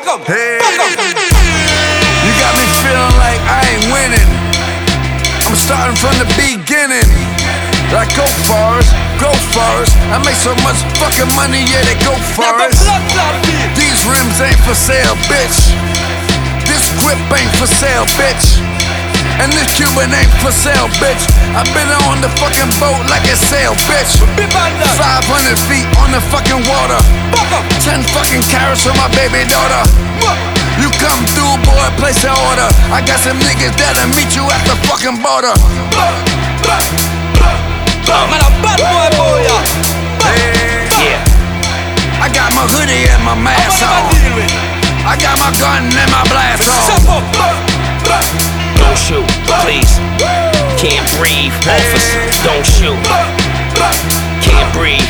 Hey, you got me feeling like I ain't winning. I'm starting from the beginning. Like go Forrest, go Forrest. I make so much fucking money, yeah, they go Forrest. These rims ain't for sale, bitch. This grip ain't for sale, bitch. And this Cuban ain't for sale, bitch. I've been on the fucking boat like a sail, bitch. 500 feet on the fucking water. 10 fucking carats for my baby daughter. You come through, boy, place an order. I got some niggas that'll meet you at the fucking border. Man, a bad boy, Hey, yeah. I got my hoodie and my mask on. I got my gun and my blast on. Don't shoot, please. Can't breathe, officer. Don't shoot. Can't breathe.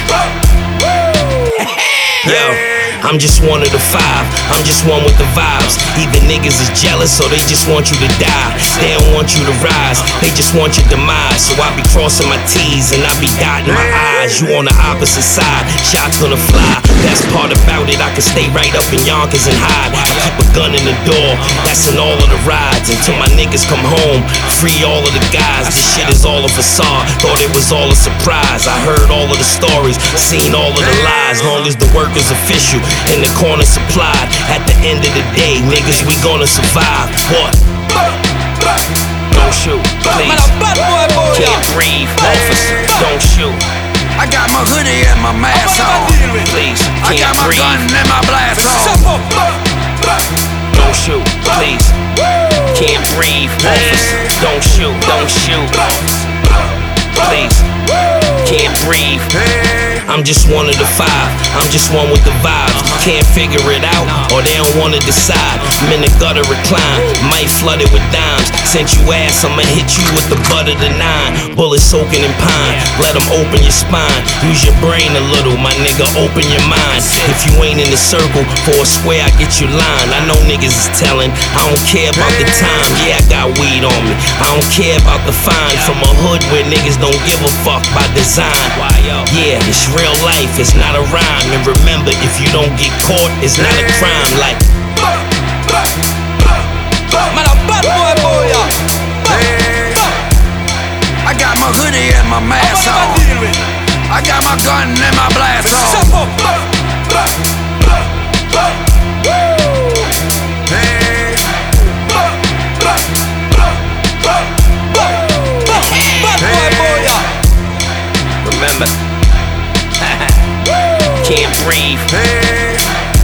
Yo, I'm just one of the five. I'm just one with the vibes. Either niggas is jealous or they just want you to die. They don't want you to rise, they just want your demise. So I be crossing my T's and I be dotting my I's. You on the opposite side, shots gonna fly. That's part about it, I can stay right up in Yonkers and hide. I keep a gun in the door, that's in all of the rides. Until my niggas come home, free all of the guys. This shit is all a facade, thought it was all a surprise. I heard all of the stories, seen all of the lies. Long as the work is official and the corner supplied, at the end of the day, niggas, we gonna survive. What? Don't shoot, please. Can't breathe, officer. Don't shoot. I got my hoodie and my mask on. Please, I got can't my breathe. gun and my blast on. Don't shoot, please. Can't breathe, officer. Don't shoot, don't shoot. Please, can't breathe. I'm just one of the five, I'm just one with the vibes. Can't figure it out, or they don't wanna decide. I'm in the gutter recline, might flood it with dimes. Since you ass, I'ma hit you with the butt of the 9. Bullets soaking in pine, let them open your spine. Use your brain a little, my nigga, open your mind. If you ain't in the circle, for a square I get you lined. I know niggas is telling, I don't care about the time. Yeah, I got weed on me, I don't care about the fine. From a hood where niggas don't give a fuck by design. Yeah, it's real life, it's not a rhyme. And remember, if you don't get caught, it's not a crime. Like man, a bad boy, I got my hoodie and my mask on. I got my gun and my blast on. Hey, remember, can't breathe. hey,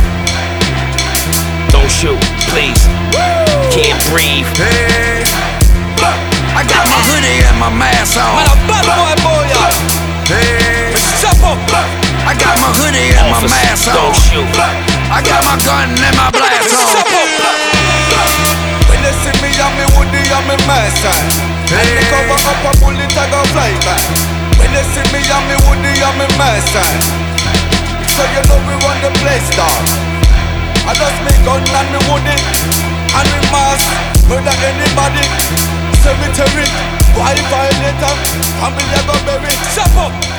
Don't shoot, please. Can't breathe. hey. I got my hoodie and my mask on. Man, a bad boy, Hey, I got my hoodie and my officer, mask on. don't shoot. I got my gun and my blast on. When they see me and me woody and me mask on, and me cover up a bullet I go fly back. When they see me and me woody and me mask on, so you know we run the place down. I just me gun and me woody and me mask. Murder anybody, cemetery, why violator, family I go bury.